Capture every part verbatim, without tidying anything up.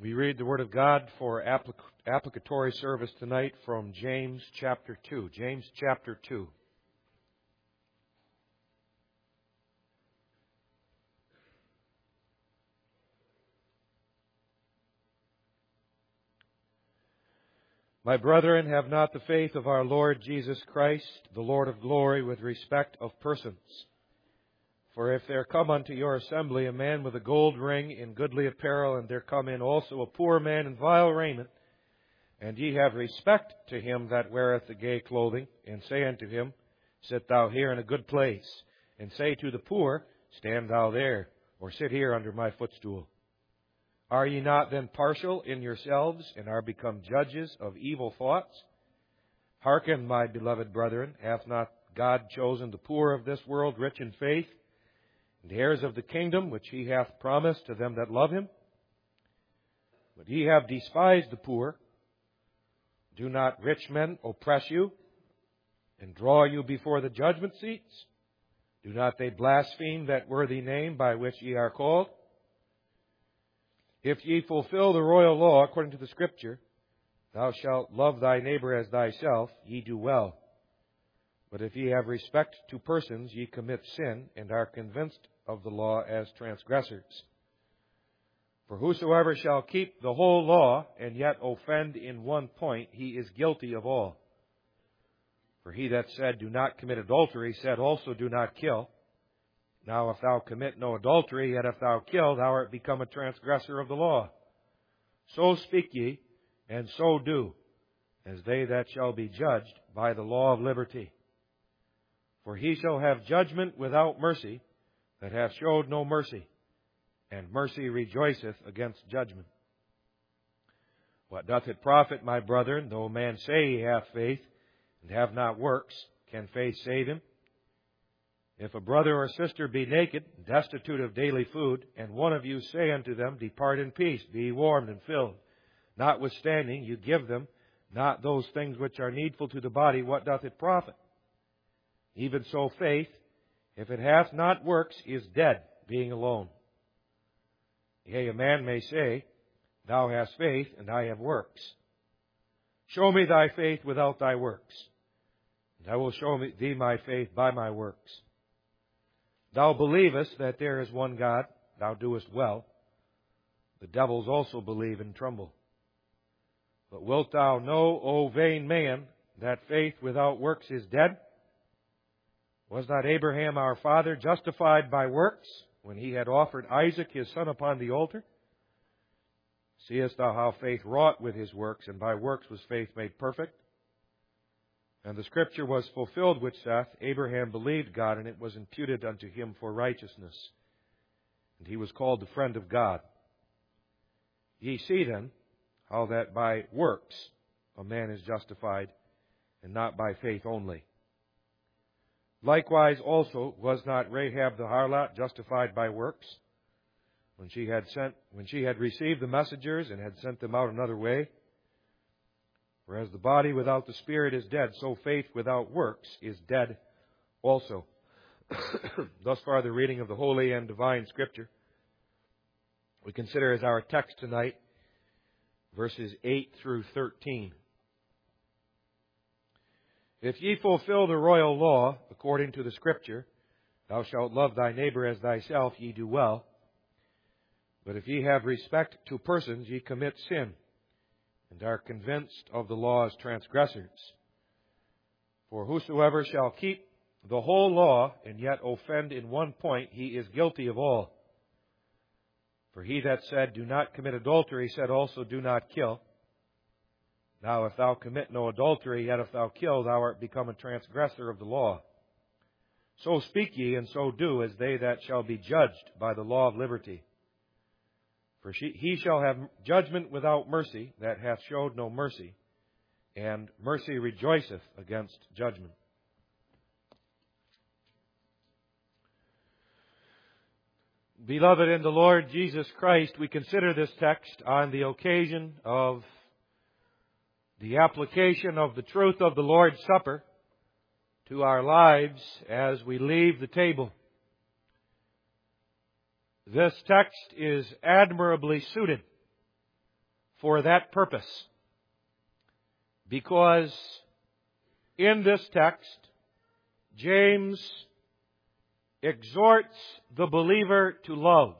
We read the Word of God for applic- applicatory service tonight from James chapter two. James chapter two. My brethren, have not the faith of our Lord Jesus Christ, the Lord of glory, with respect of persons. For if there come unto your assembly a man with a gold ring in goodly apparel, and there come in also a poor man in vile raiment, and ye have respect to him that weareth the gay clothing, and say unto him, Sit thou here in a good place, and say to the poor, Stand thou there, or sit here under my footstool. Are ye not then partial in yourselves, and are become judges of evil thoughts? Hearken, my beloved brethren, hath not God chosen the poor of this world rich in faith, and heirs of the kingdom which he hath promised to them that love him? But ye have despised the poor. Do not rich men oppress you, and draw you before the judgment seats? Do not they blaspheme that worthy name by which ye are called? If ye fulfill the royal law according to the Scripture, Thou shalt love thy neighbor as thyself, ye do well. But if ye have respect to persons, ye commit sin, and are convinced of the law as transgressors. For whosoever shall keep the whole law, and yet offend in one point, he is guilty of all. For he that said, Do not commit adultery, said also, Do not kill. Now if thou commit no adultery, yet if thou kill, thou art become a transgressor of the law. So speak ye, and so do, as they that shall be judged by the law of liberty. For he shall have judgment without mercy, that hath showed no mercy, and mercy rejoiceth against judgment. What doth it profit, my brethren, though a man say he hath faith, and have not works? Can faith save him? If a brother or sister be naked, destitute of daily food, and one of you say unto them, Depart in peace, be ye warmed and filled, notwithstanding you give them not those things which are needful to the body, what doth it profit? Even so faith, if it hath not works, is dead, being alone. Yea, a man may say, Thou hast faith, and I have works. Show me thy faith without thy works, and I will show thee my faith by my works. Thou believest that there is one God, thou doest well. The devils also believe and tremble. But wilt thou know, O vain man, that faith without works is dead? Was not Abraham our father justified by works, when he had offered Isaac his son upon the altar? Seest thou how faith wrought with his works, and by works was faith made perfect? And the Scripture was fulfilled which saith, Abraham believed God, and it was imputed unto him for righteousness. And he was called the friend of God. Ye see then how that by works a man is justified, and not by faith only. Likewise also was not Rahab the harlot justified by works, when she had sent, when she had received the messengers and had sent them out another way? Whereas the body without the spirit is dead, so faith without works is dead also. Thus far the reading of the holy and divine Scripture. We consider as our text tonight verses eight through thirteen. If ye fulfill the royal law according to the Scripture, Thou shalt love thy neighbor as thyself, ye do well. But if ye have respect to persons, ye commit sin, and are convinced of the law as transgressors. For whosoever shall keep the whole law, and yet offend in one point, he is guilty of all. For he that said, Do not commit adultery, said also, Do not kill. Now if thou commit no adultery, yet if thou kill, thou art become a transgressor of the law. So speak ye, and so do, as they that shall be judged by the law of liberty. For she, he shall have judgment without mercy, that hath showed no mercy, and mercy rejoiceth against judgment. Beloved in the Lord Jesus Christ, we consider this text on the occasion of the application of the truth of the Lord's Supper to our lives as we leave the table. This text is admirably suited for that purpose. Because in this text, James exhorts the believer to love.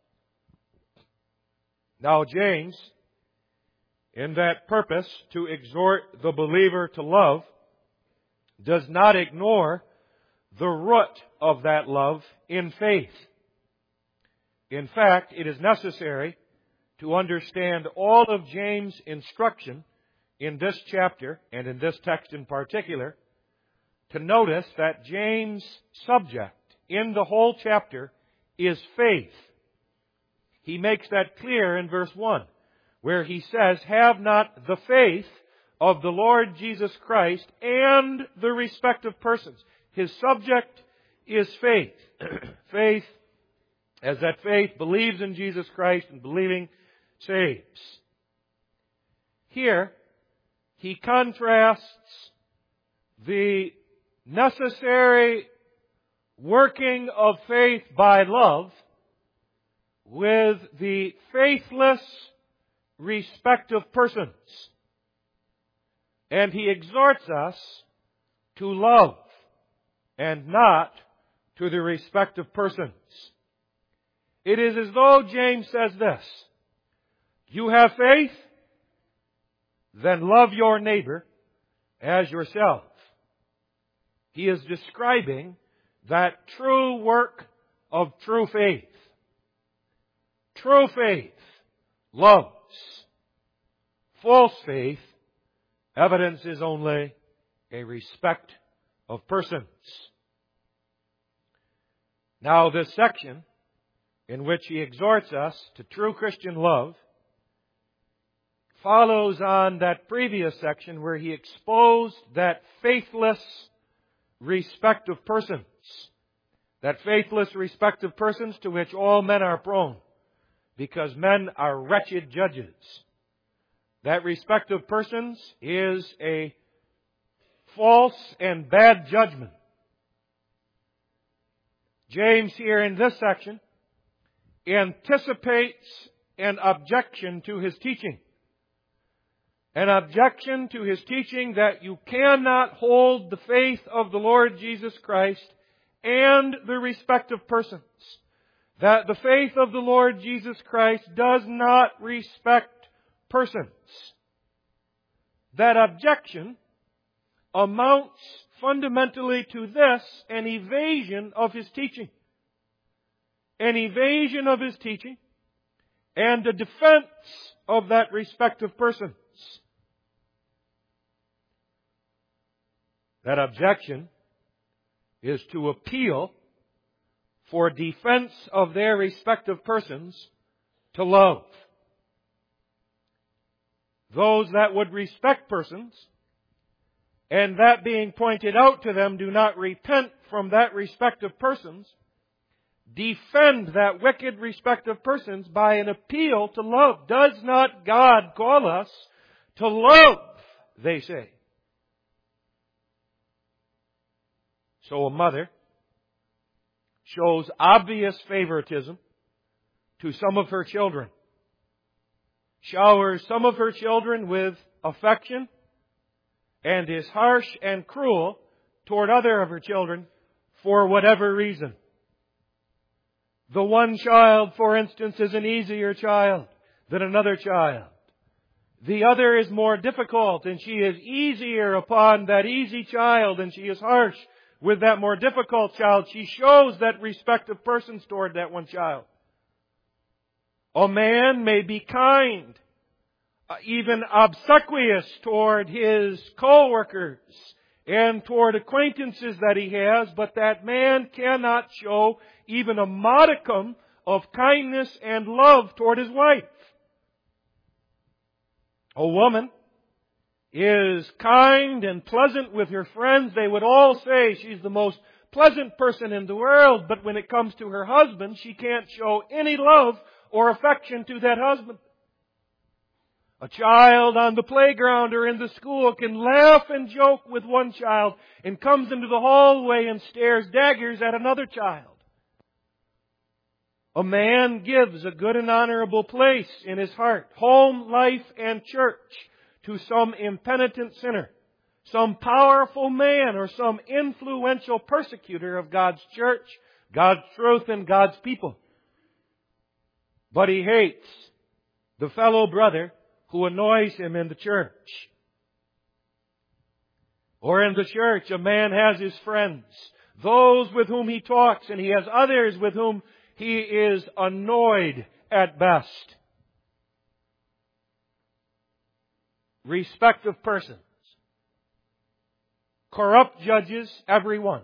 Now, James, in that purpose to exhort the believer to love, does not ignore the root of that love in faith. In fact, it is necessary to understand all of James' instruction in this chapter, and in this text in particular, to notice that James' subject in the whole chapter is faith. He makes that clear in verse one, where he says, "Have not the faith of the Lord Jesus Christ and the respective persons." His subject is faith. Faith, as that faith believes in Jesus Christ, and believing saves. Here, he contrasts the necessary working of faith by love with the faithless respect of persons. And he exhorts us to love and not to the respect of persons. It is as though James says this: you have faith? Then love your neighbor as yourself. He is describing that true work of true faith. True faith loves. False faith evidences only a respect of persons. Now, this section, in which he exhorts us to true Christian love, follows on that previous section where he exposed that faithless respect of persons. That faithless respect of persons to which all men are prone, because men are wretched judges. That respect of persons is a false and bad judgment. James here in this section anticipates an objection to his teaching. An objection to his teaching that you cannot hold the faith of the Lord Jesus Christ and the respect of persons. That the faith of the Lord Jesus Christ does not respect persons. That objection amounts fundamentally to this: an evasion of his teaching. An evasion of his teaching and a defense of that respect of persons. That objection is to appeal for defense of their respective persons to love. Those that would respect persons, and that being pointed out to them, do not repent from that respect of persons, defend that wicked respect of persons by an appeal to love. Does not God call us to love, they say. So a mother shows obvious favoritism to some of her children, showers some of her children with affection, and is harsh and cruel toward other of her children for whatever reason. The one child, for instance, is an easier child than another child. The other is more difficult, and she is easier upon that easy child, and she is harsh with that more difficult child. She shows that respect of persons toward that one child. A man may be kind, even obsequious toward his co-workers and toward acquaintances that he has, but that man cannot show even a modicum of kindness and love toward his wife. A woman is kind and pleasant with her friends. They would all say she's the most pleasant person in the world, but when it comes to her husband, she can't show any love or affection to that husband. A child on the playground or in the school can laugh and joke with one child and comes into the hallway and stares daggers at another child. A man gives a good and honorable place in his heart, home, life, and church to some impenitent sinner, some powerful man, or some influential persecutor of God's church, God's truth, and God's people. But he hates the fellow brother who annoys him in the church. Or in the church, a man has his friends, those with whom he talks, and he has others with whom he is annoyed at best. Respect of persons. Corrupt judges, every one.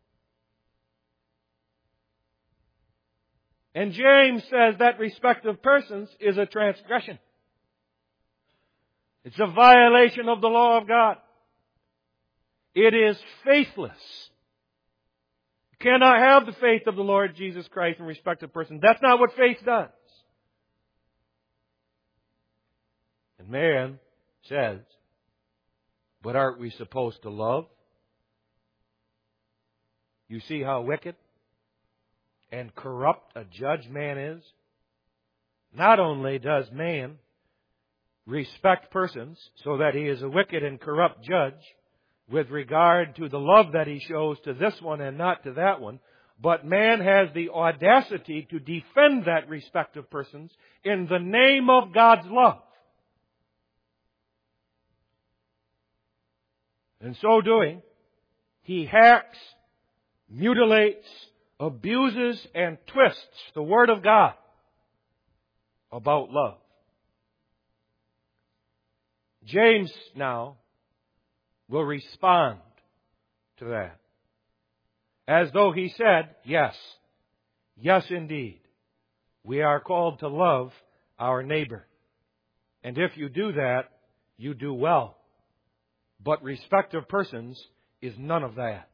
And James says that respect of persons is a transgression. It's a violation of the law of God. It is faithless. You cannot have the faith of the Lord Jesus Christ in respect of persons. That's not what faith does. And man says, but aren't we supposed to love? You see how wicked and corrupt a judge man is? Not only does man respect persons so that he is a wicked and corrupt judge with regard to the love that he shows to this one and not to that one, but man has the audacity to defend that respect of persons in the name of God's love. In so doing, he hacks, mutilates, abuses, and twists the Word of God about love. James now will respond to that. As though he said, yes, yes indeed, we are called to love our neighbor. And if you do that, you do well. But respect of persons is none of that.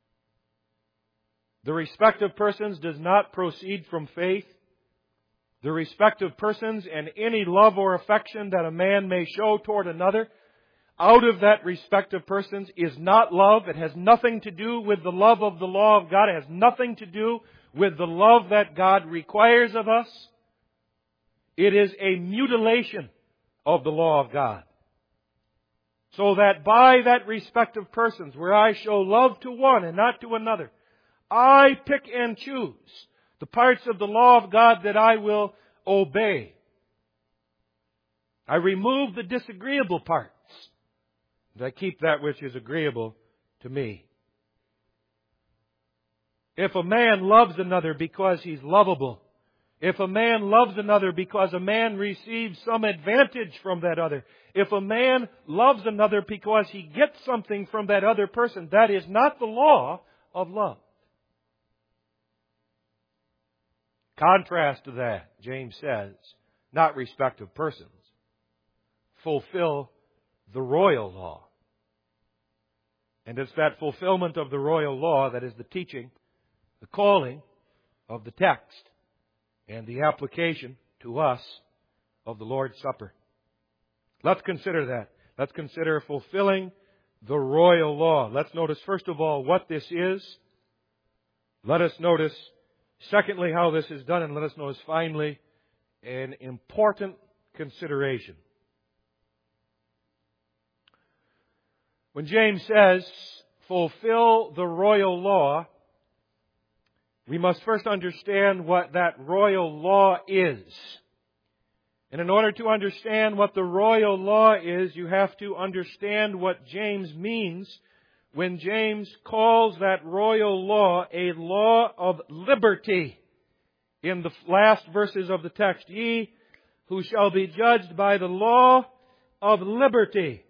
The respect of persons does not proceed from faith. The respect of persons and any love or affection that a man may show toward another out of that respect of persons is not love. It has nothing to do with the love of the law of God. It has nothing to do with the love that God requires of us. It is a mutilation of the law of God. So that by that respect of persons, where I show love to one and not to another, I pick and choose the parts of the law of God that I will obey. I remove the disagreeable parts, and I keep that which is agreeable to me. If a man loves another because he's lovable, if a man loves another because a man receives some advantage from that other, if a man loves another because he gets something from that other person, that is not the law of love. Contrast to that, James says, not respect of persons. Fulfill the royal law. And it's that fulfillment of the royal law that is the teaching, the calling of the text, and the application to us of the Lord's Supper. Let's consider that. Let's consider fulfilling the royal law. Let's notice, first of all, what this is. Let us notice, secondly, how this is done. And let us notice, finally, an important consideration. When James says, fulfill the royal law, we must first understand what that royal law is. And in order to understand what the royal law is, you have to understand what James means when James calls that royal law a law of liberty. In the last verses of the text, ye who shall be judged by the law of liberty.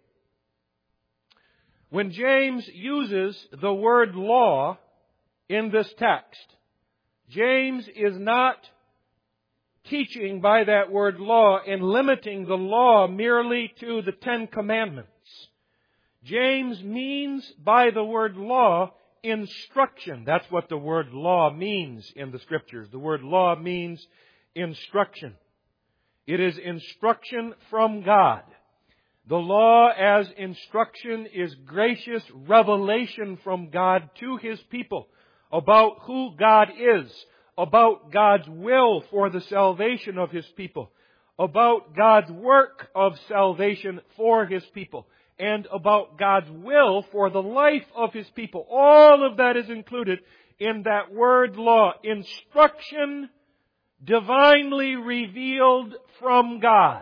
When James uses the word law in this text, James is not teaching by that word law and limiting the law merely to the Ten Commandments. James means by the word law instruction. That's what the word law means in the Scriptures. The word law means instruction. It is instruction from God. The law as instruction is gracious revelation from God to His people about who God is, about God's will for the salvation of His people, about God's work of salvation for His people, and about God's will for the life of His people. All of that is included in that word law. Instruction divinely revealed from God.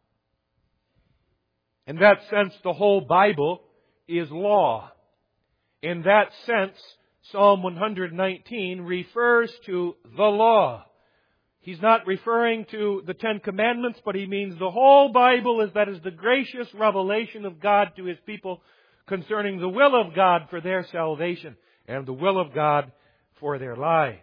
In that sense, the whole Bible is law. In that sense, Psalm one nineteen refers to the law. He's not referring to the Ten Commandments, but he means the whole Bible is that is the gracious revelation of God to His people concerning the will of God for their salvation and the will of God for their lives.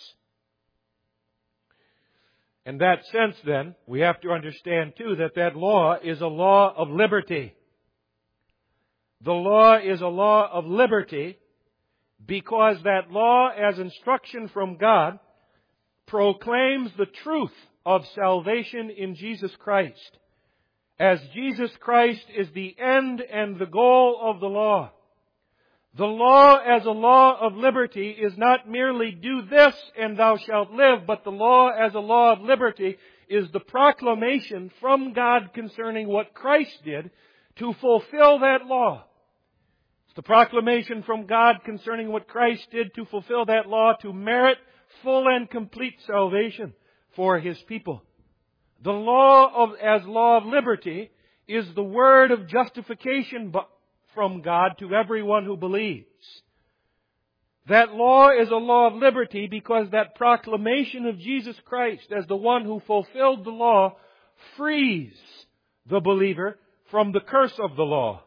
In that sense, then, we have to understand, too, that that law is a law of liberty. The law is a law of liberty because that law, as instruction from God, proclaims the truth of salvation in Jesus Christ, as Jesus Christ is the end and the goal of the law. The law as a law of liberty is not merely do this and thou shalt live, but the law as a law of liberty is the proclamation from God concerning what Christ did to fulfill that law. It's the proclamation from God concerning what Christ did to fulfill that law to merit full and complete salvation for His people. The law of, as law of liberty is the word of justification from God to everyone who believes. That law is a law of liberty because that proclamation of Jesus Christ as the one who fulfilled the law frees the believer from the curse of the law.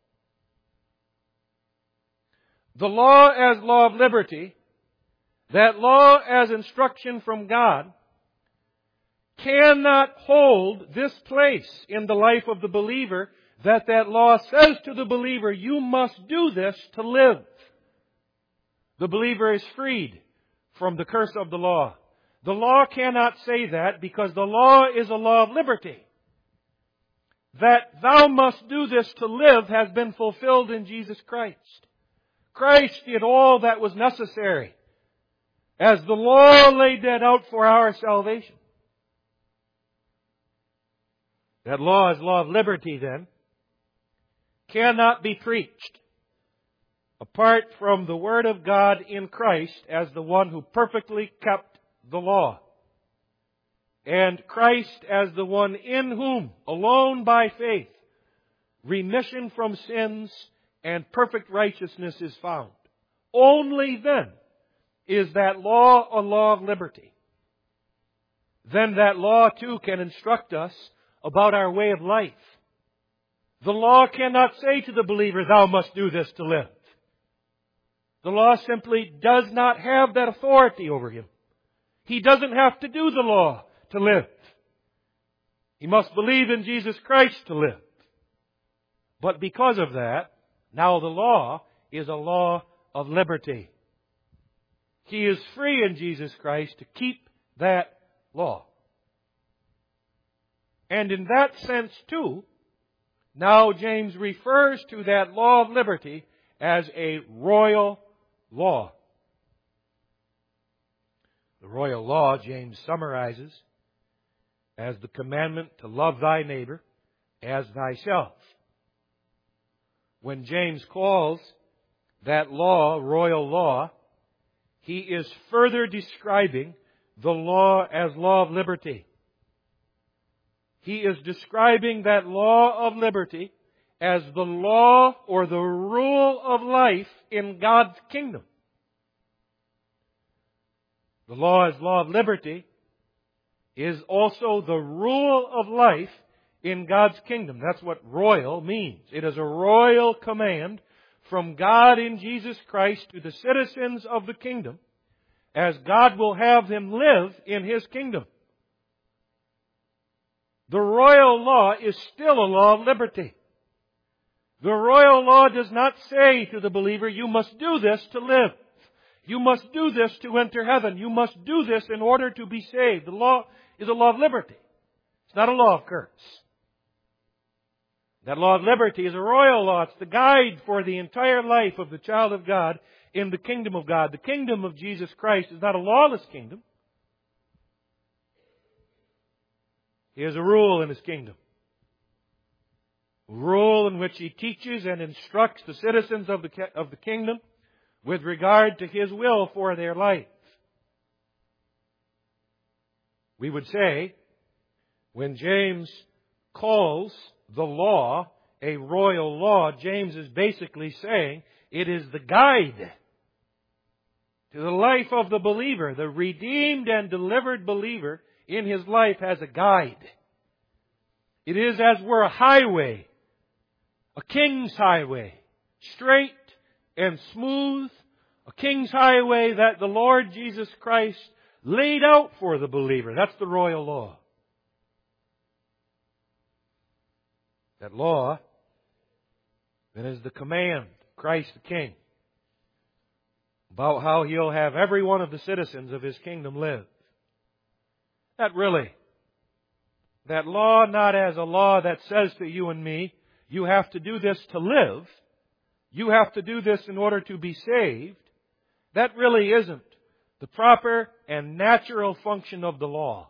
The law as law of liberty, that law as instruction from God, cannot hold this place in the life of the believer that that law says to the believer, you must do this to live. The believer is freed from the curse of the law. The law cannot say that because the law is a law of liberty. That thou must do this to live has been fulfilled in Jesus Christ. Christ did all that was necessary as the law laid that out for our salvation. That law is law of liberty, then, cannot be preached apart from the Word of God in Christ as the one who perfectly kept the law, and Christ as the one in whom, alone by faith, remission from sins and perfect righteousness is found. Only then is that law a law of liberty. Then that law too can instruct us about our way of life. The law cannot say to the believer, thou must do this to live. The law simply does not have that authority over him. He doesn't have to do the law to live. He must believe in Jesus Christ to live. But because of that, now the law is a law of liberty. He is free in Jesus Christ to keep that law. And in that sense, too, now James refers to that law of liberty as a royal law. The royal law, James summarizes as the commandment to love thy neighbor as thyself. When James calls that law royal law, he is further describing the law as law of liberty. He is describing that law of liberty as the law or the rule of life in God's kingdom. The law as law of liberty is also the rule of life in God's kingdom. That's what royal means. It is a royal command from God in Jesus Christ to the citizens of the kingdom as God will have them live in His kingdom. The royal law is still a law of liberty. The royal law does not say to the believer, you must do this to live. You must do this to enter heaven. You must do this in order to be saved. The law is a law of liberty. It's not a law of curse. That law of liberty is a royal law. It's the guide for the entire life of the child of God in the kingdom of God. The kingdom of Jesus Christ is not a lawless kingdom. He has a rule in His kingdom. A rule in which He teaches and instructs the citizens of the, of the kingdom with regard to His will for their life. We would say, when James calls the law a royal law, James is basically saying it is the guide to the life of the believer. The redeemed and delivered believer in his life has a guide. It is as were a highway, a king's highway, straight and smooth, a king's highway that the Lord Jesus Christ laid out for the believer. That's the royal law. That law then is the command, Christ the King, about how He'll have every one of the citizens of His kingdom live. That really, that law not as a law that says to you and me, you have to do this to live, you have to do this in order to be saved. That really isn't the proper and natural function of the law.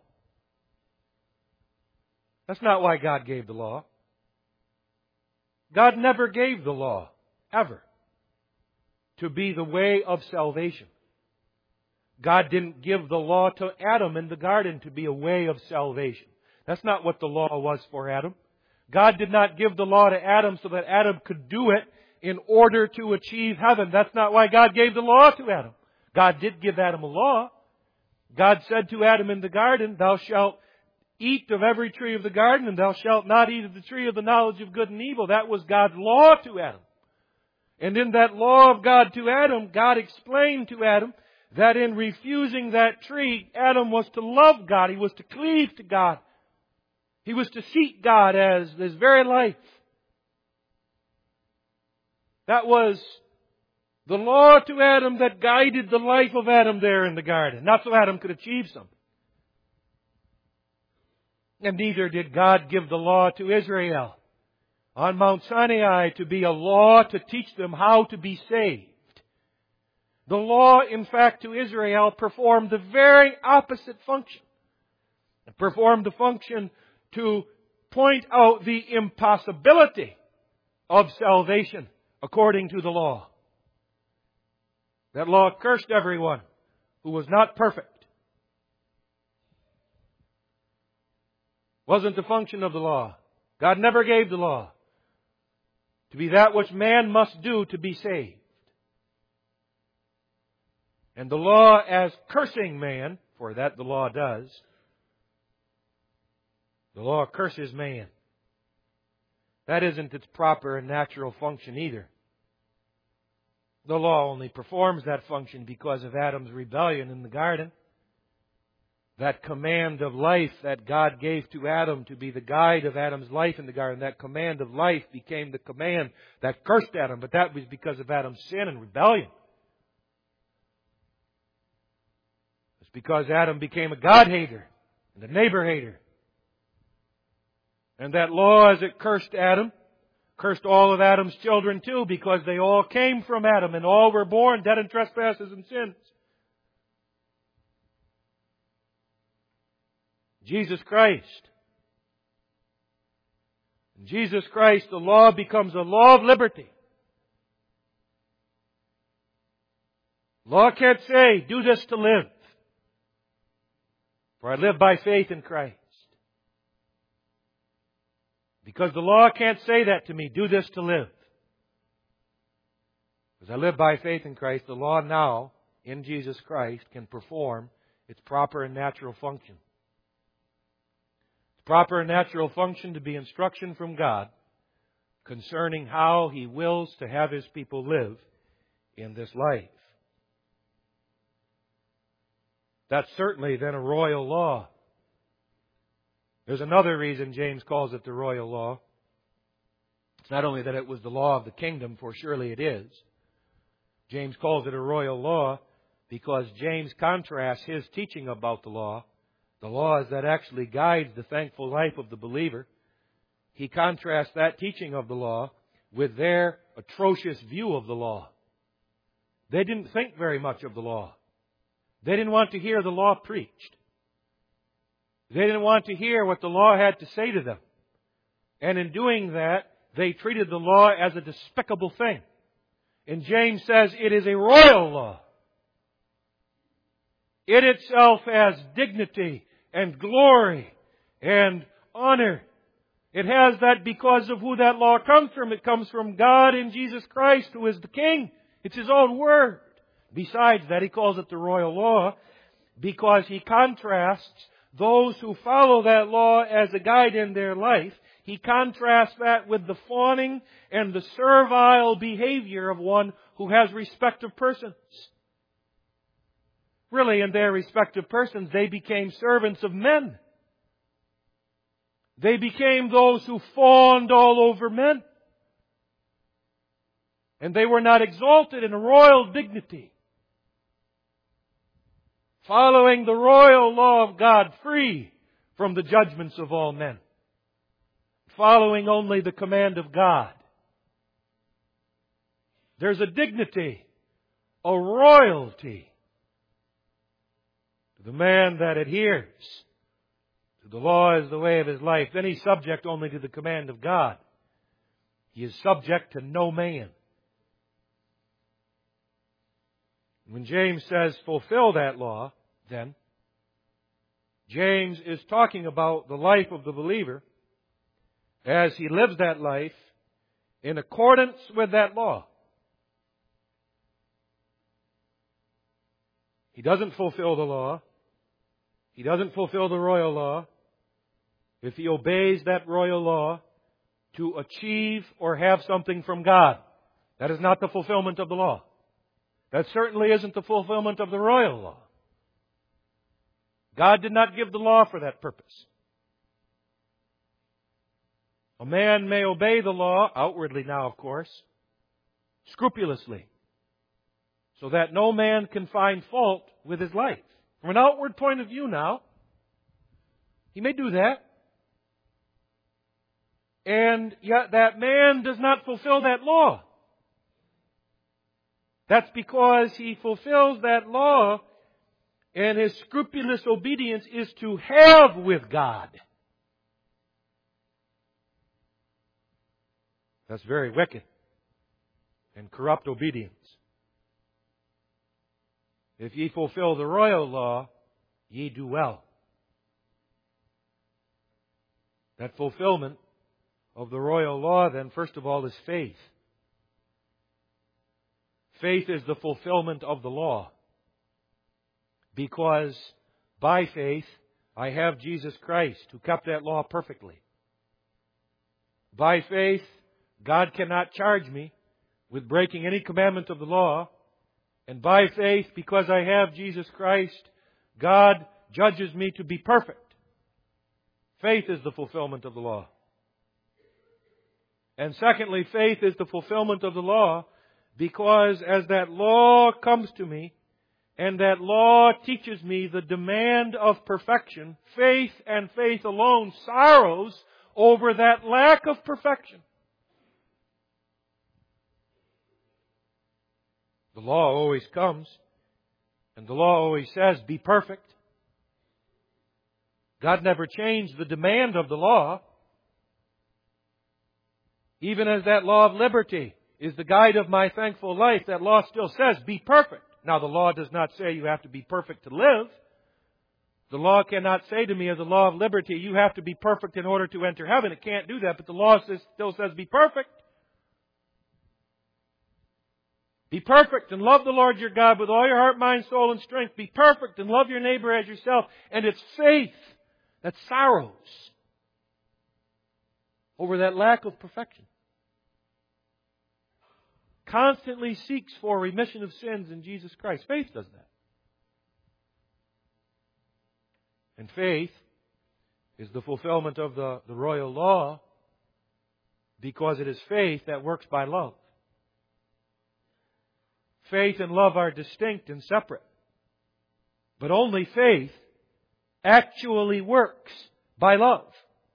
That's not why God gave the law. God never gave the law, ever, to be the way of salvation. God didn't give the law to Adam in the garden to be a way of salvation. That's not what the law was for Adam. God did not give the law to Adam so that Adam could do it in order to achieve heaven. That's not why God gave the law to Adam. God did give Adam a law. God said to Adam in the garden, "Thou shalt eat of every tree of the garden, and thou shalt not eat of the tree of the knowledge of good and evil." That was God's law to Adam. And in that law of God to Adam, God explained to Adam that in refusing that tree, Adam was to love God. He was to cleave to God. He was to seek God as his very life. That was the law to Adam that guided the life of Adam there in the garden. Not so Adam could achieve something. And neither did God give the law to Israel on Mount Sinai to be a law to teach them how to be saved. The law, in fact, to Israel performed the very opposite function. It performed the function to point out the impossibility of salvation according to the law. That law cursed everyone who was not perfect. Wasn't the function of the law. God never gave the law to be that which man must do to be saved. And the law as cursing man, for that the law does, the law curses man. That isn't its proper and natural function either. The law only performs that function because of Adam's rebellion in the garden. That command of life that God gave to Adam to be the guide of Adam's life in the garden, that command of life became the command that cursed Adam, but that was because of Adam's sin and rebellion. It's because Adam became a God-hater and a neighbor-hater. And that law, as it cursed Adam, cursed all of Adam's children too, because they all came from Adam and all were born dead in trespasses and sins. Jesus Christ. In Jesus Christ, the law becomes a law of liberty. Law can't say, do this to live. For I live by faith in Christ. Because the law can't say that to me, do this to live. Because I live by faith in Christ, the law now, in Jesus Christ, can perform its proper and natural function. Proper and natural function to be instruction from God concerning how He wills to have His people live in this life. That's certainly then a royal law. There's another reason James calls it the royal law. It's not only that it was the law of the kingdom, for surely it is. James calls it a royal law because James contrasts his teaching about the law, the laws that actually guides the thankful life of the believer. He contrasts that teaching of the law with their atrocious view of the law. They didn't think very much of the law. They didn't want to hear the law preached. They didn't want to hear what the law had to say to them. And in doing that, they treated the law as a despicable thing. And James says it is a royal law. It itself has dignity and glory and honor. It has that because of who that law comes from. It comes from God in Jesus Christ, who is the King. It's His own Word. Besides that, He calls it the royal law because He contrasts those who follow that law as a guide in their life. He contrasts that with the fawning and the servile behavior of one who has respect of persons. Really, in their respective persons, they became servants of men. They became those who fawned all over men. And they were not exalted in a royal dignity, following the royal law of God, free from the judgments of all men, following only the command of God. There's a dignity, a royalty to the man that adheres to the law as the way of his life. Then he's subject only to the command of God. He is subject to no man. When James says, fulfill that law, then, James is talking about the life of the believer as he lives that life in accordance with that law. He doesn't fulfill the law. He doesn't fulfill the royal law if he obeys that royal law to achieve or have something from God. That is not the fulfillment of the law. That certainly isn't the fulfillment of the royal law. God did not give the law for that purpose. A man may obey the law, outwardly now, of course, scrupulously, so that no man can find fault with his life. From an outward point of view now, he may do that. And yet that man does not fulfill that law. That's because he fulfills that law, and his scrupulous obedience is to have with God. That's very wicked and corrupt obedience. If ye fulfill the royal law, ye do well. That fulfillment of the royal law, then, first of all, is faith. Faith is the fulfillment of the law. Because by faith, I have Jesus Christ, who kept that law perfectly. By faith, God cannot charge me with breaking any commandment of the law. And by faith, because I have Jesus Christ, God judges me to be perfect. Faith is the fulfillment of the law. And secondly, faith is the fulfillment of the law because as that law comes to me and that law teaches me the demand of perfection, faith and faith alone sorrows over that lack of perfection. The law always comes, and the law always says, be perfect. God never changed the demand of the law. Even as that law of liberty is the guide of my thankful life, that law still says, be perfect. Now, the law does not say you have to be perfect to live. The law cannot say to me as a law of liberty, you have to be perfect in order to enter heaven. It can't do that, but the law says, still says, be perfect. Be perfect and love the Lord your God with all your heart, mind, soul, and strength. Be perfect and love your neighbor as yourself. And it's faith that sorrows over that lack of perfection. Constantly seeks for remission of sins in Jesus Christ. Faith does that. And faith is the fulfillment of the, the royal law because it is faith that works by love. Faith and love are distinct and separate. But only faith actually works by love.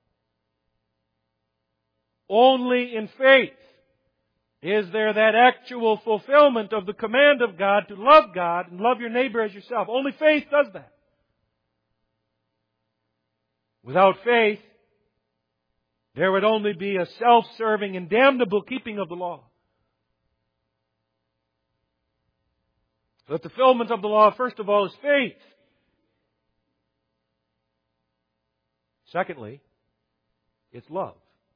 Only in faith is there that actual fulfillment of the command of God to love God and love your neighbor as yourself. Only faith does that. Without faith, there would only be a self-serving and damnable keeping of the law. So the fulfillment of the law, first of all, is faith. Secondly, it's love.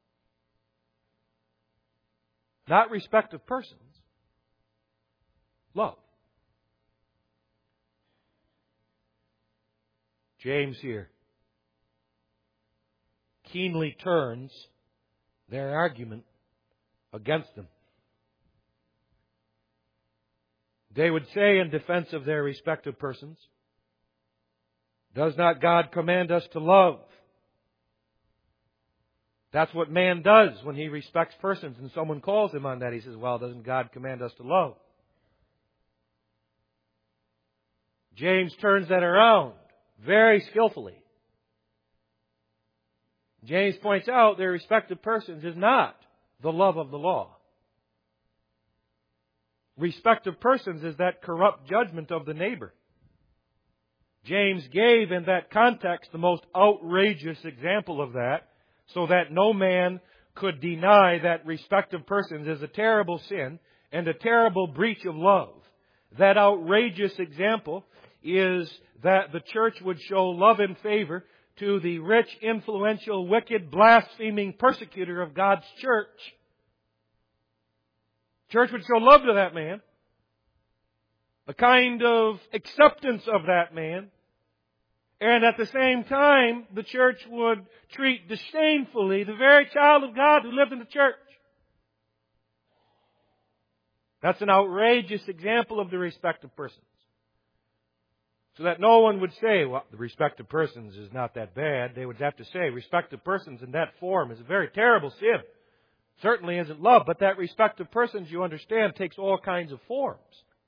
Not respect of persons. Love. James here keenly turns their argument against them. They would say in defense of their respective persons, does not God command us to love? That's what man does when he respects persons, and someone calls him on that. He says, well, doesn't God command us to love? James turns that around very skillfully. James points out their respective persons is not the love of the law. Respect of persons is that corrupt judgment of the neighbor. James gave in that context the most outrageous example of that, so that no man could deny that respect of persons is a terrible sin and a terrible breach of love. That outrageous example is that the church would show love and favor to the rich, influential, wicked, blaspheming persecutor of God's church. Church would show love to that man, a kind of acceptance of that man, and at the same time, the church would treat disdainfully the very child of God who lived in the church. That's an outrageous example of the respect of persons. So that no one would say, well, the respect of persons is not that bad. They would have to say, respect of persons in that form is a very terrible sin. Certainly isn't love, but that respect of persons, you understand, takes all kinds of forms.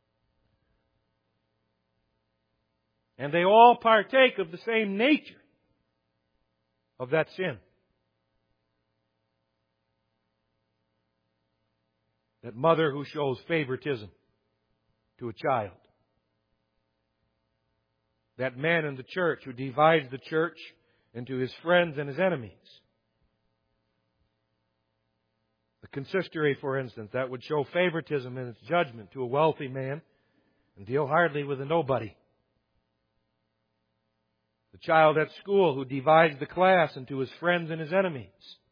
And they all partake of the same nature of that sin. That mother who shows favoritism to a child. That man in the church who divides the church into his friends and his enemies. The consistory, for instance, that would show favoritism in its judgment to a wealthy man and deal hardly with a nobody. The child at school who divides the class into his friends and his enemies.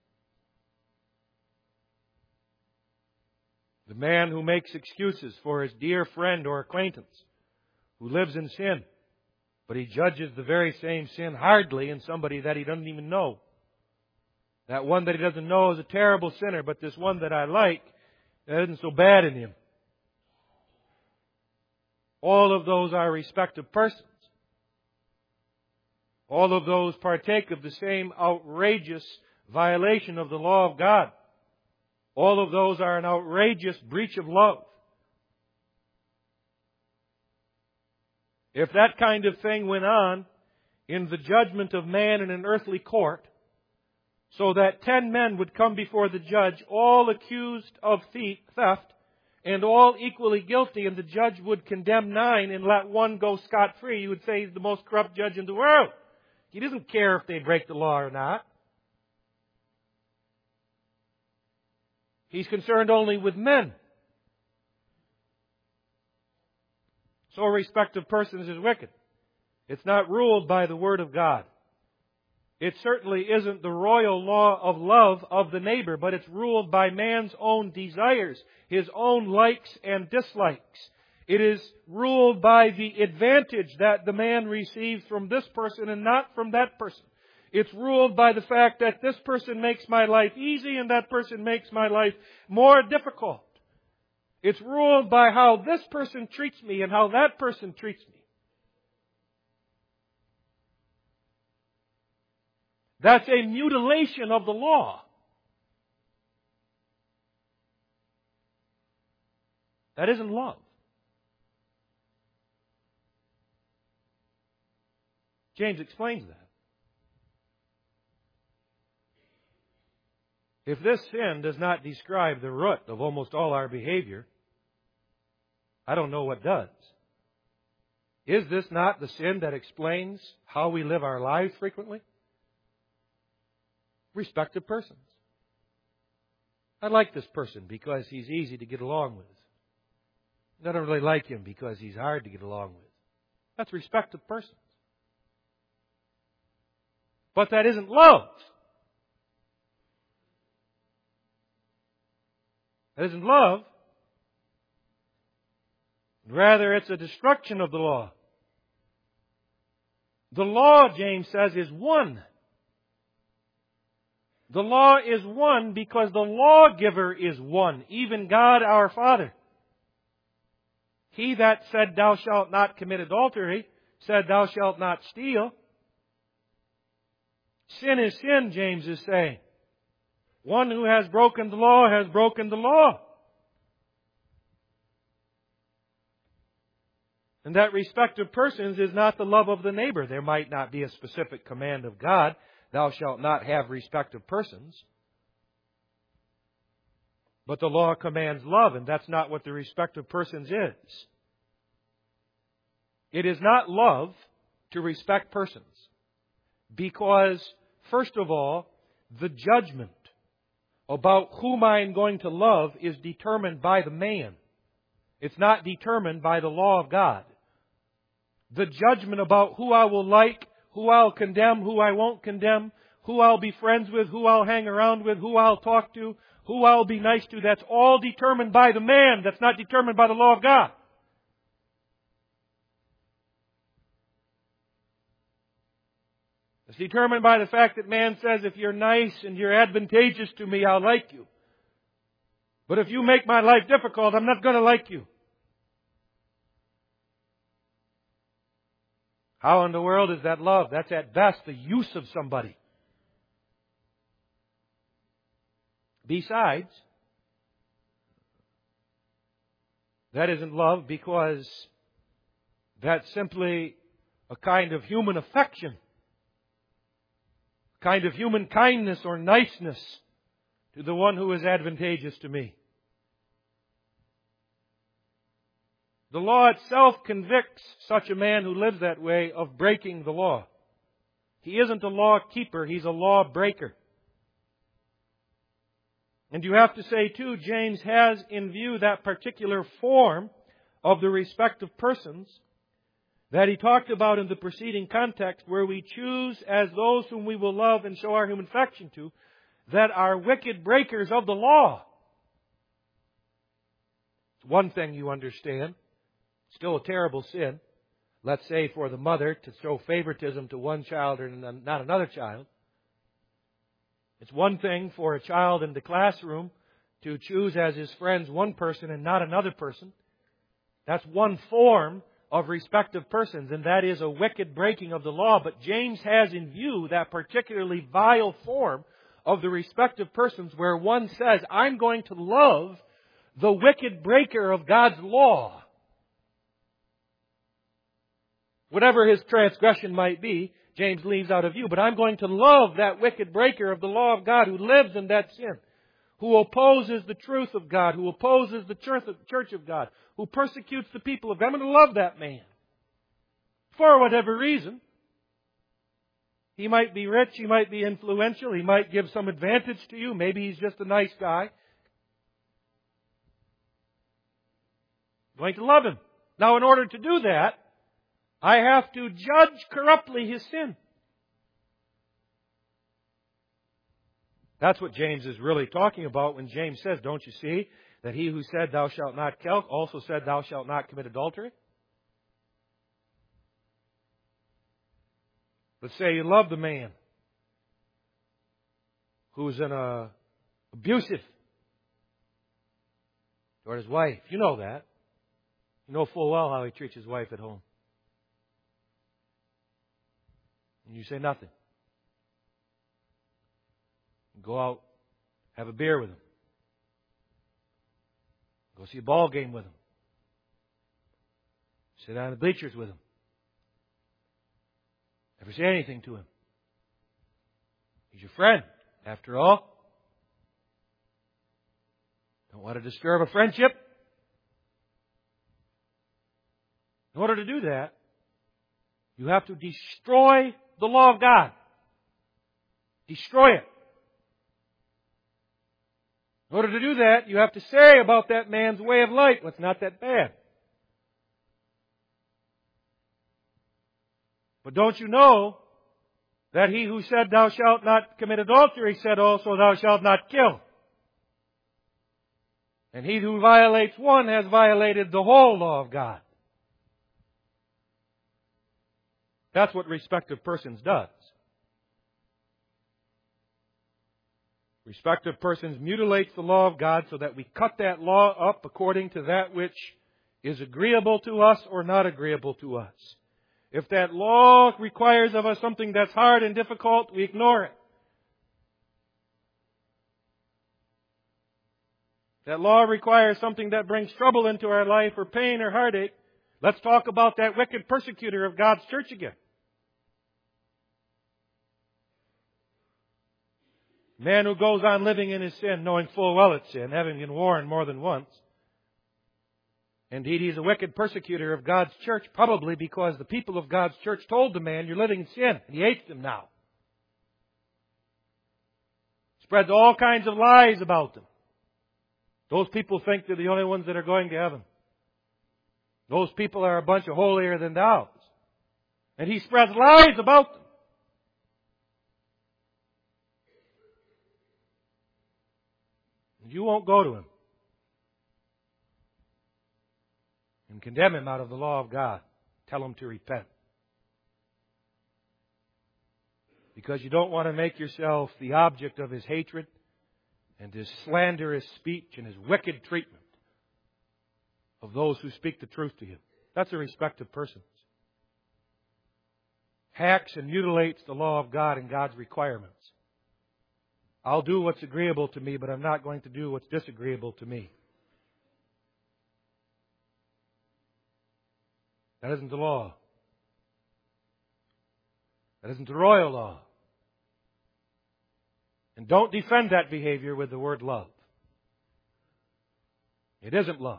The man who makes excuses for his dear friend or acquaintance who lives in sin, but he judges the very same sin hardly in somebody that he doesn't even know. That one that he doesn't know is a terrible sinner, but this one that I like, that isn't so bad in him. All of those are respective persons. All of those partake of the same outrageous violation of the law of God. All of those are an outrageous breach of love. If that kind of thing went on in the judgment of man in an earthly court, so that ten men would come before the judge, all accused of theft, and all equally guilty, and the judge would condemn nine and let one go scot-free, you would say he's the most corrupt judge in the world. He doesn't care if they break the law or not. He's concerned only with men. So respect of persons is wicked. It's not ruled by the Word of God. It certainly isn't the royal law of love of the neighbor, but it's ruled by man's own desires, his own likes and dislikes. It is ruled by the advantage that the man receives from this person and not from that person. It's ruled by the fact that this person makes my life easy and that person makes my life more difficult. It's ruled by how this person treats me and how that person treats me. That's a mutilation of the law. That isn't love. James explains that. If this sin does not describe the root of almost all our behavior, I don't know what does. Is this not the sin that explains how we live our lives frequently? Respect of persons. I like this person because he's easy to get along with. I don't really like him because he's hard to get along with. That's respect of persons. But that isn't love. That isn't love. Rather, it's a destruction of the law. The law, James says, is one. The law is one because the lawgiver is one, even God our Father. He that said, "Thou shalt not commit adultery," said, "Thou shalt not steal." Sin is sin, James is saying. One who has broken the law has broken the law. And that respect of persons is not the love of the neighbor. There might not be a specific command of God, "Thou shalt not have respect of persons." But the law commands love, and that's not what the respect of persons is. It is not love to respect persons. Because, first of all, the judgment about whom I am going to love is determined by the man. It's not determined by the law of God. The judgment about who I will like, who I'll condemn, who I won't condemn, who I'll be friends with, who I'll hang around with, who I'll talk to, who I'll be nice to, that's all determined by the man. That's not determined by the law of God. It's determined by the fact that man says, if you're nice and you're advantageous to me, I'll like you. But if you make my life difficult, I'm not going to like you. How in the world is that love? That's at best the use of somebody. Besides, that isn't love because that's simply a kind of human affection, a kind of human kindness or niceness to the one who is advantageous to me. The law itself convicts such a man who lives that way of breaking the law. He isn't a law keeper, he's a law breaker. And you have to say, too, James has in view that particular form of the respect of persons that he talked about in the preceding context, where we choose as those whom we will love and show our human affection to, that are wicked breakers of the law. It's one thing you understand. Still a terrible sin. Let's say for the mother to show favoritism to one child or not another child. It's one thing for a child in the classroom to choose as his friends one person and not another person. That's one form of respect of persons, and that is a wicked breaking of the law. But James has in view that particularly vile form of the respect of persons where one says, I'm going to love the wicked breaker of God's law. Whatever his transgression might be, James leaves out of view. But I'm going to love that wicked breaker of the law of God who lives in that sin, who opposes the truth of God, who opposes the church of God, who persecutes the people of God. I'm going to love that man. For whatever reason. He might be rich, he might be influential, he might give some advantage to you. Maybe he's just a nice guy. I'm going to love him. Now, in order to do that, I have to judge corruptly his sin. That's what James is really talking about when James says, don't you see, that he who said, thou shalt not kill, also said, thou shalt not commit adultery? Let's say you love the man who's in a abusive toward his wife. You know that. You know full well how he treats his wife at home. And you say nothing. Go out, have a beer with him. Go see a ball game with him. Sit down in the bleachers with him. Never say anything to him. He's your friend, after all. Don't want to disturb a friendship. In order to do that, you have to destroy the law of God. Destroy it. In order to do that, you have to say about that man's way of life, well, it's not that bad. But don't you know that he who said, thou shalt not commit adultery, said also, thou shalt not kill. And he who violates one has violated the whole law of God. That's what respect of persons does. Respect of persons mutilates the law of God so that we cut that law up according to that which is agreeable to us or not agreeable to us. If that law requires of us something that's hard and difficult, we ignore it. That law requires something that brings trouble into our life or pain or heartache. Let's talk about that wicked persecutor of God's church again. Man who goes on living in his sin, knowing full well it's sin, having been warned more than once. Indeed, he's a wicked persecutor of God's church, probably because the people of God's church told the man, you're living in sin, and he hates them now. Spreads all kinds of lies about them. Those people think they're the only ones that are going to heaven. Those people are a bunch of holier than thous. And he spreads lies about them. And you won't go to him and condemn him out of the law of God. Tell him to repent. Because you don't want to make yourself the object of his hatred and his slanderous speech and his wicked treatment of those who speak the truth to him. That's a respect of persons. Hacks and mutilates the law of God and God's requirements. I'll do what's agreeable to me, but I'm not going to do what's disagreeable to me. That isn't the law. That isn't the royal law. And don't defend that behavior with the word love. It isn't love.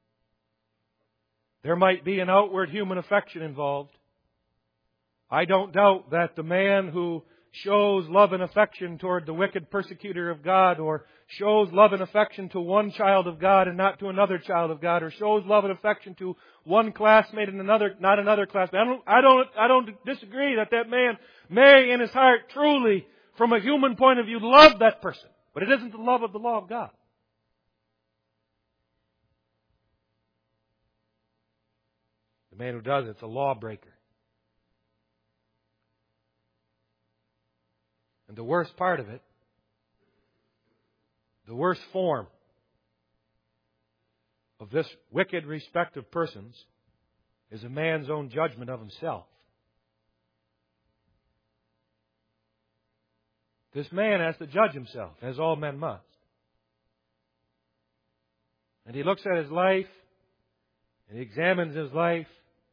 There might be an outward human affection involved. I don't doubt that the man who shows love and affection toward the wicked persecutor of God, or shows love and affection to one child of God and not to another child of God, or shows love and affection to one classmate and another, not another classmate. I don't, I don't, I don't disagree that that man may in his heart truly, from a human point of view, love that person. But it isn't the love of the law of God. The man who does it's a lawbreaker. And the worst part of it, the worst form of this wicked respect of persons is a man's own judgment of himself. This man has to judge himself, as all men must. And he looks at his life, and he examines his life,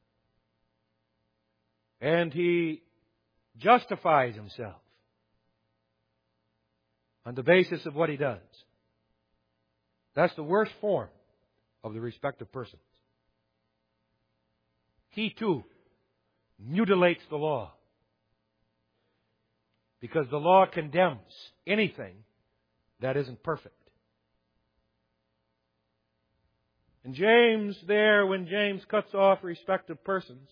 and he justifies himself on the basis of what he does. That's the worst form of the respect of persons. He too mutilates the law. Because the law condemns anything that isn't perfect. And James there, when James cuts off respect of persons,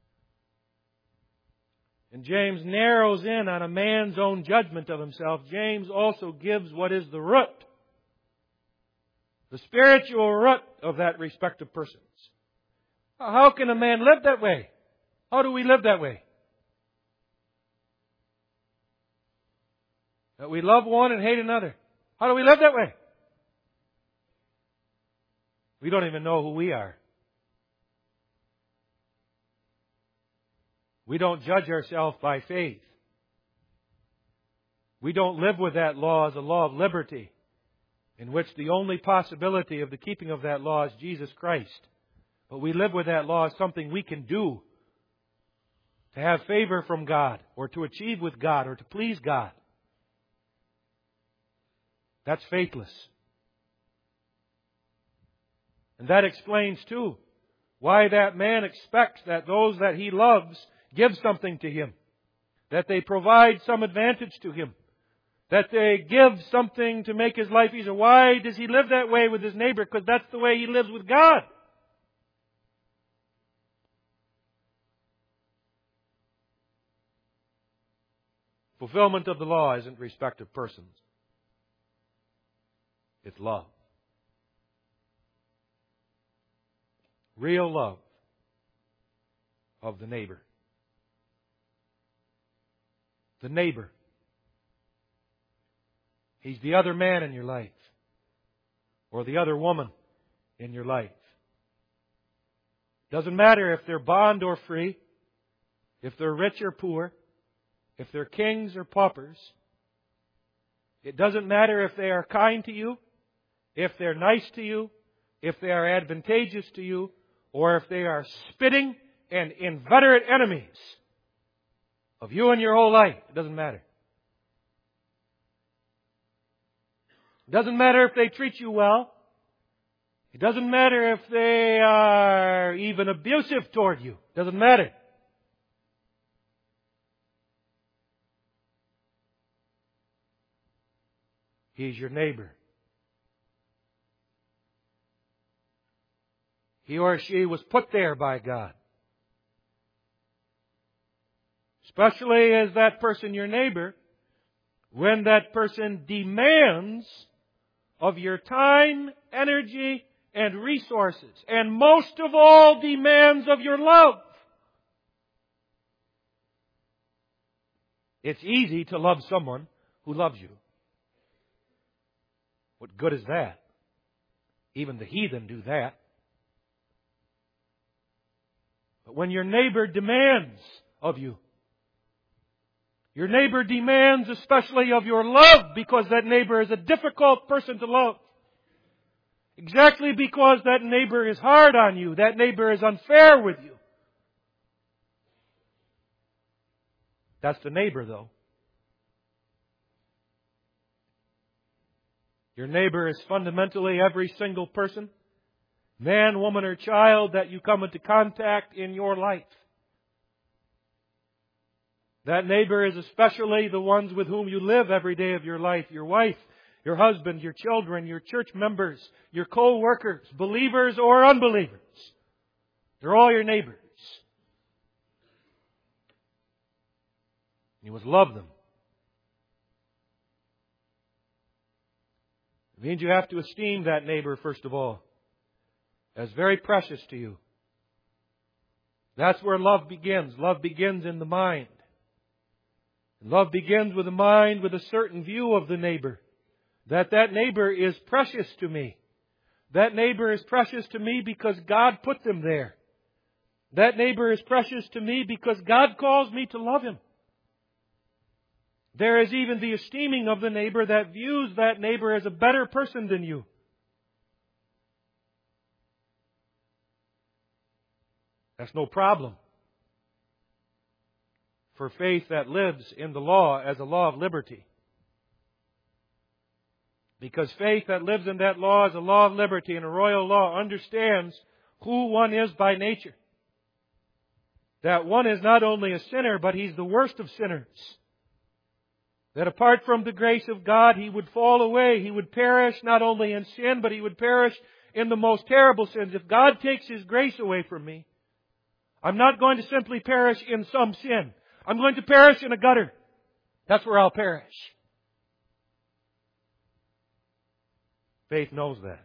and James narrows in on a man's own judgment of himself, James also gives what is the root, the spiritual root of that respect of persons. How can a man live that way? How do we live that way? That we love one and hate another. How do we live that way? We don't even know who we are. We don't judge ourselves by faith. We don't live with that law as a law of liberty, in which the only possibility of the keeping of that law is Jesus Christ. But we live with that law as something we can do to have favor from God, or to achieve with God, or to please God. That's faithless. And that explains, too, why that man expects that those that he loves give something to him, that they provide some advantage to him, that they give something to make his life easier. Why does he live that way with his neighbor? Because that's the way he lives with God. Fulfillment of the law isn't respect of persons. It's love. Real love of the neighbor. The neighbor. He's the other man in your life. Or the other woman in your life. Doesn't matter if they're bond or free. If they're rich or poor. If they're kings or paupers. It doesn't matter if they are kind to you. If they're nice to you. If they are advantageous to you. Or if they are spitting and inveterate enemies of you and your whole life. It doesn't matter. It doesn't matter if they treat you well. It doesn't matter if they are even abusive toward you. It doesn't matter. He's your neighbor. He or she was put there by God. Especially as that person your neighbor, when that person demands of your time, energy, and resources, and most of all demands of your love. It's easy to love someone who loves you. What good is that? Even the heathen do that. But when your neighbor demands of you, your neighbor demands especially of your love, because that neighbor is a difficult person to love. Exactly because that neighbor is hard on you. That neighbor is unfair with you. That's the neighbor, though. Your neighbor is fundamentally every single person, man, woman, or child that you come into contact in your life. That neighbor is especially the ones with whom you live every day of your life. Your wife, your husband, your children, your church members, your co-workers, believers or unbelievers. They're all your neighbors. You must love them. It means you have to esteem that neighbor, first of all, as very precious to you. That's where love begins. Love begins in the mind. Love begins with a mind with a certain view of the neighbor. That that neighbor is precious to me. That neighbor is precious to me because God put them there. That neighbor is precious to me because God calls me to love him. There is even the esteeming of the neighbor that views that neighbor as a better person than you. That's no problem. For faith that lives in the law as a law of liberty. Because faith that lives in that law as a law of liberty and a royal law understands who one is by nature. That one is not only a sinner, but he's the worst of sinners. That apart from the grace of God, he would fall away. He would perish not only in sin, but he would perish in the most terrible sins. If God takes His grace away from me, I'm not going to simply perish in some sin. I'm going to perish in a gutter. That's where I'll perish. Faith knows that.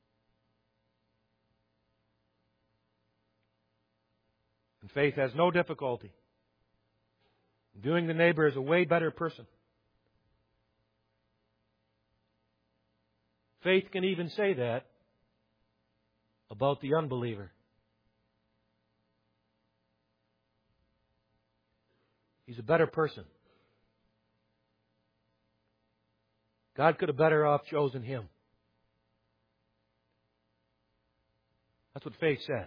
And faith has no difficulty viewing the neighbor as a way better person. Faith can even say that about the unbeliever. He's a better person. God could have better off chosen him. That's what faith says.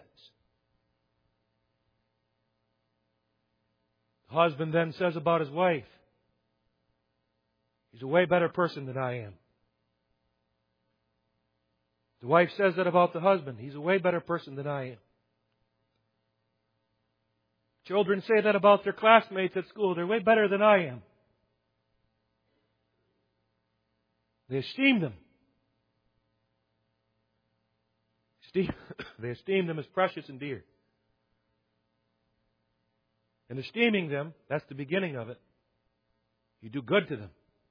The husband then says about his wife, he's a way better person than I am. The wife says that about the husband. He's a way better person than I am. Children say that about their classmates at school. They're way better than I am. They esteem them. They esteem them as precious and dear. And esteeming them, that's the beginning of it. You do good to them.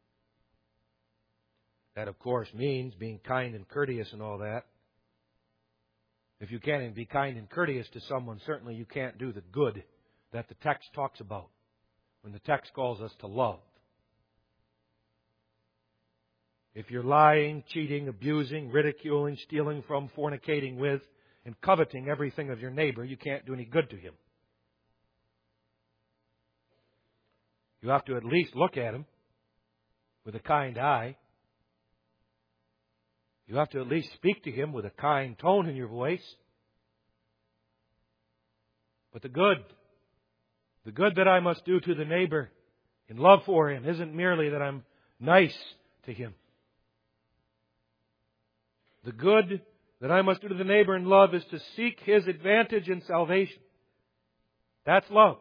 That, of course, means being kind and courteous and all that. If you can't even be kind and courteous to someone, certainly you can't do the good that the text talks about when the text calls us to love. If you're lying, cheating, abusing, ridiculing, stealing from, fornicating with, and coveting everything of your neighbor, you can't do any good to him. You have to at least look at him with a kind eye. You have to at least speak to him with a kind tone in your voice. But the good, the good that I must do to the neighbor in love for him isn't merely that I'm nice to him. The good that I must do to the neighbor in love is to seek his advantage in salvation. That's love.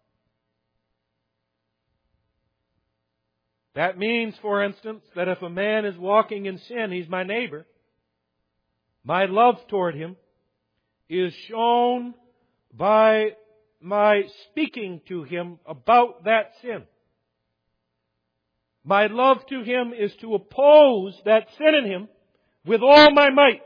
That means, for instance, that if a man is walking in sin, he's my neighbor. My love toward him is shown by my speaking to him about that sin. My love to him is to oppose that sin in him with all my might.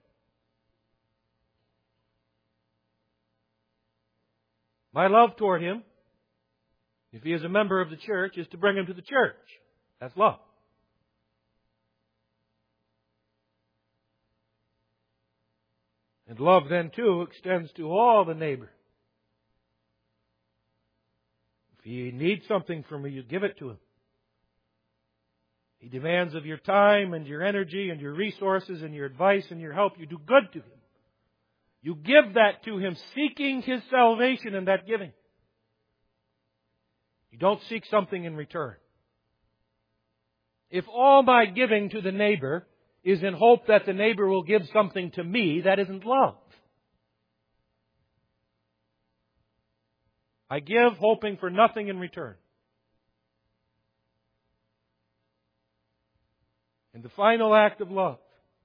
My love toward him, if he is a member of the church, is to bring him to the church. That's love. And love then, too, extends to all the neighbor. If he needs something from you, you give it to him. He demands of your time and your energy and your resources and your advice and your help. You do good to him. You give that to him, seeking his salvation in that giving. You don't seek something in return. If all my giving to the neighbor is in hope that the neighbor will give something to me, that isn't love. I give hoping for nothing in return. And the final act of love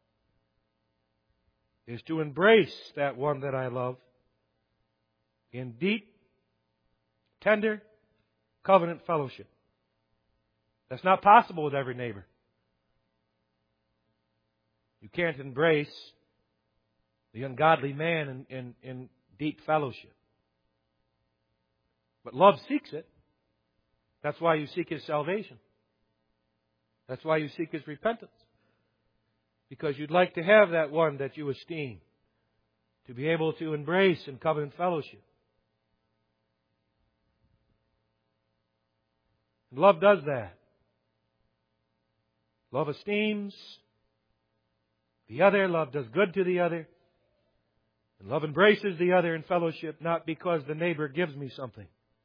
is to embrace that one that I love in deep, tender, covenant fellowship. That's not possible with every neighbor. You can't embrace the ungodly man in, in, in deep fellowship. But love seeks it. That's why you seek his salvation. That's why you seek his repentance. Because you'd like to have that one that you esteem, to be able to embrace in covenant fellowship. And love does that. Love esteems the other. Love does good to the other. And love embraces the other in fellowship, not because the neighbor gives me something.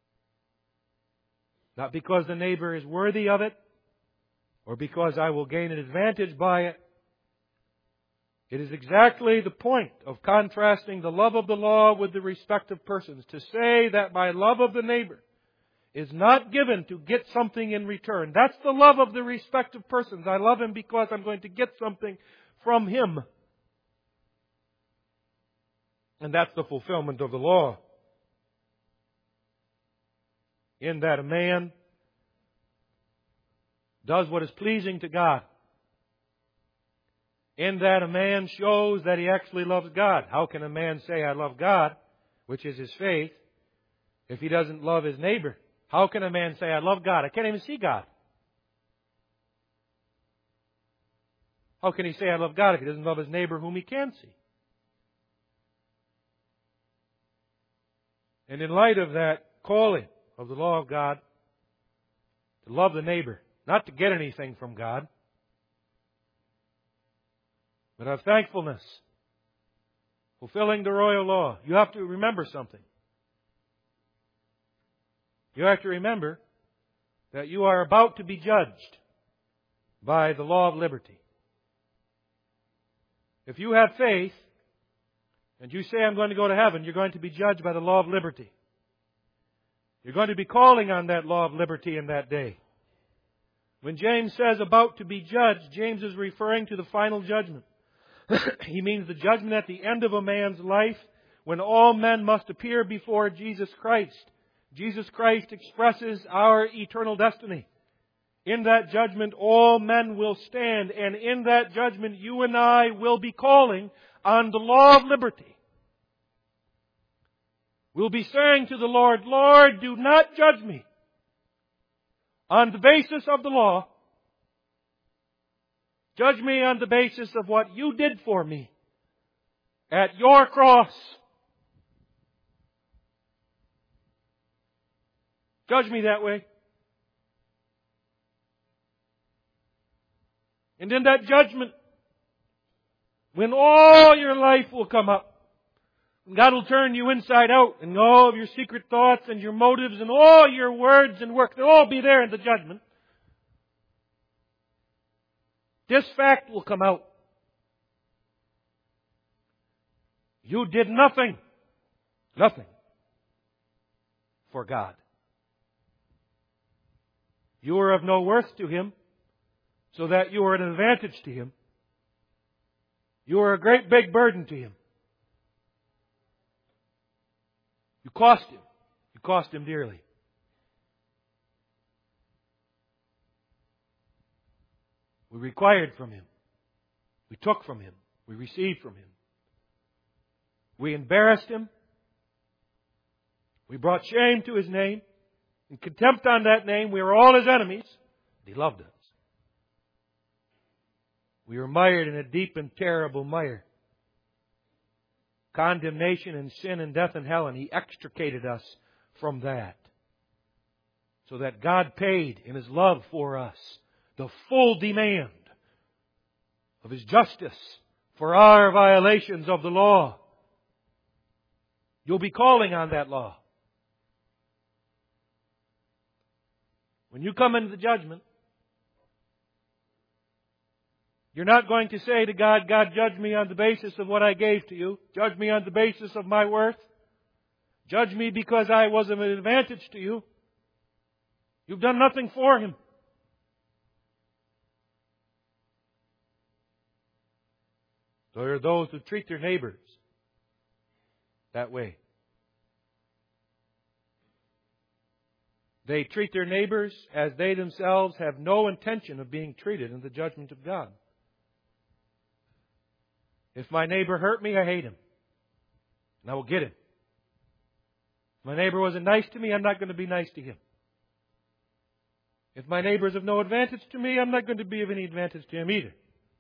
Not because the neighbor is worthy of it, or because I will gain an advantage by it. It is exactly the point of contrasting the love of the law with the respect of persons, to say that my love of the neighbor is not given to get something in return. That's the love of the respect of persons. I love him because I'm going to get something from him. And that's the fulfillment of the law. In that a man does what is pleasing to God. In that a man shows that he actually loves God. How can a man say, I love God, which is his faith, if he doesn't love his neighbor? How can a man say, I love God? I can't even see God. How can he say, I love God, if he doesn't love his neighbor whom he can see? And in light of that calling of the law of God, to love the neighbor, not to get anything from God, but have thankfulness, fulfilling the royal law, you have to remember something. You have to remember that you are about to be judged by the law of liberty. If you have faith, and you say, I'm going to go to heaven, you're going to be judged by the law of liberty. You're going to be calling on that law of liberty in that day. When James says about to be judged, James is referring to the final judgment. He means the judgment at the end of a man's life when all men must appear before Jesus Christ. Jesus Christ expresses our eternal destiny. In that judgment, all men will stand, and in that judgment, you and I will be calling on the law of liberty. We'll be saying to the Lord, Lord, do not judge me on the basis of the law. Judge me on the basis of what you did for me at your cross. Judge me that way. And in that judgment, when all your life will come up, God will turn you inside out, and all of your secret thoughts and your motives and all your words and work, they'll all be there in the judgment. This fact will come out. You did nothing, nothing for God. You were of no worth to Him, so that you were an advantage to Him. You were a great big burden to Him. You cost Him. You cost Him dearly. We required from Him. We took from Him. We received from Him. We embarrassed Him. We brought shame to His name. In contempt on that name, we were all His enemies. He loved us. We were mired in a deep and terrible mire. Condemnation and sin and death and hell, and He extricated us from that. So that God paid in His love for us the full demand of His justice for our violations of the law. You'll be calling on that law. When you come into the judgment, you're not going to say to God, God, judge me on the basis of what I gave to you. Judge me on the basis of my worth. Judge me because I was of an advantage to you. You've done nothing for Him. So there are those who treat their neighbors that way. They treat their neighbors as they themselves have no intention of being treated in the judgment of God. If my neighbor hurt me, I hate him. And I will get him. If my neighbor wasn't nice to me, I'm not going to be nice to him. If my neighbor is of no advantage to me, I'm not going to be of any advantage to him either.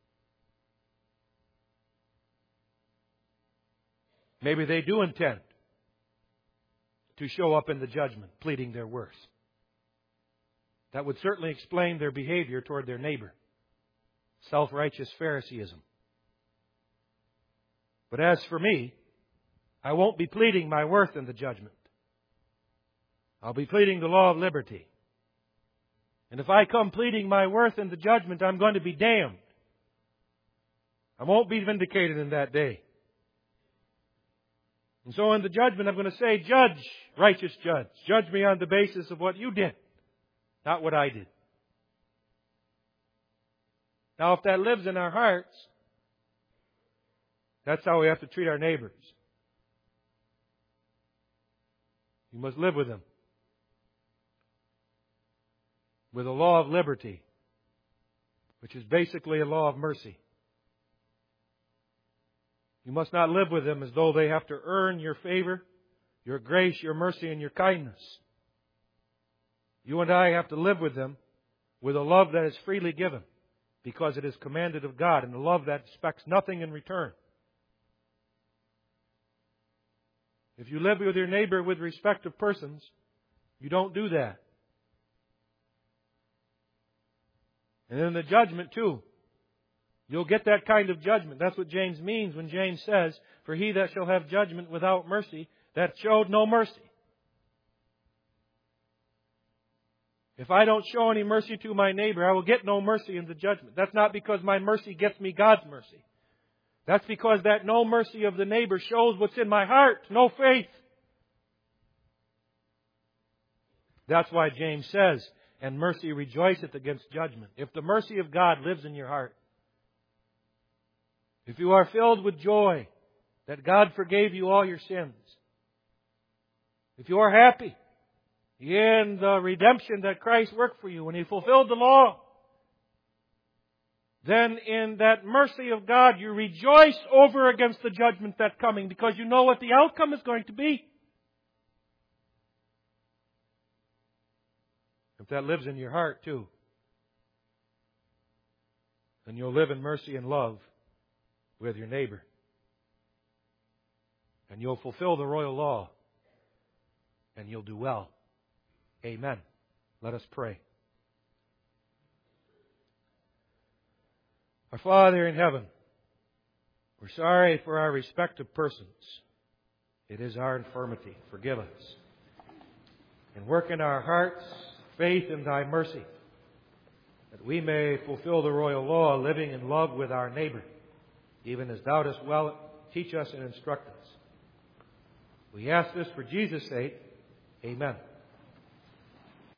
Maybe they do intend to show up in the judgment, pleading their worth. That would certainly explain their behavior toward their neighbor. Self-righteous Phariseeism. But as for me, I won't be pleading my worth in the judgment. I'll be pleading the law of liberty. And if I come pleading my worth in the judgment, I'm going to be damned. I won't be vindicated in that day. And so in the judgment, I'm going to say, Judge, righteous judge, judge me on the basis of what you did, not what I did. Now, if that lives in our hearts, that's how we have to treat our neighbors. You must live with them with a law of liberty, which is basically a law of mercy. You must not live with them as though they have to earn your favor, your grace, your mercy, and your kindness. You and I have to live with them with a love that is freely given, because it is commanded of God, and a love that expects nothing in return. If you live with your neighbor with respect of persons, you don't do that. And in the judgment too, you'll get that kind of judgment. That's what James means when James says, for he that shall have judgment without mercy, that showed no mercy. If I don't show any mercy to my neighbor, I will get no mercy in the judgment. That's not because my mercy gets me God's mercy. That's because that no mercy of the neighbor shows what's in my heart, no faith. That's why James says, and mercy rejoiceth against judgment. If the mercy of God lives in your heart, if you are filled with joy that God forgave you all your sins, if you are happy in the redemption that Christ worked for you when He fulfilled the law, then in that mercy of God you rejoice over against the judgment that's coming, because you know what the outcome is going to be. If that lives in your heart too, then you'll live in mercy and love with your neighbor. And you'll fulfill the royal law. And you'll do well. Amen. Let us pray. Our Father in heaven, we're sorry for our respect of persons. It is our infirmity. Forgive us. And work in our hearts faith in Thy mercy, that we may fulfill the royal law, living in love with our neighbor, even as Thou dost well teach us and instruct us. We ask this for Jesus' sake. Amen.